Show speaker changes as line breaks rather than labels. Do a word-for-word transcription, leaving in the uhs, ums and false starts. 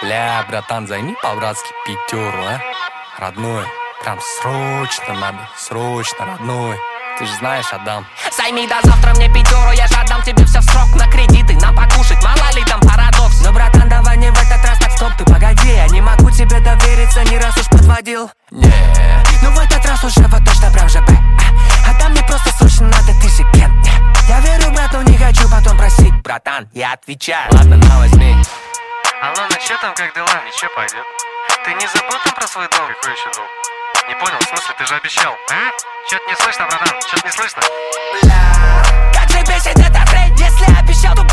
Бля, братан, займи по-братски пятеру, а? Родной, прям срочно надо, срочно, родной. Ты же знаешь, отдам.
Займи до завтра мне пятеру, я же отдам тебе все в срок. На кредиты, на покушать, мало ли там парадокс. Но, братан, давай не в этот раз, так стоп, ты погоди. Я не могу тебе довериться, ни раз уж подводил.
Не,
ну в этот раз уже вот точно прям ЖБ. Отдам мне просто срочно надо, ты же кен. Я верю, брат, но не хочу потом просить. Братан, я отвечаю.
Ладно, на, возьми.
Алло, ну чё там, как дела? Ничего, пойдет. Ты не забыл там про свой долг? Какой еще долг? Не понял, в смысле, ты же обещал, а? Чё-то не слышно, братан, чё-то не слышно.
Бля, как же бесит эта хрень, если обещал, то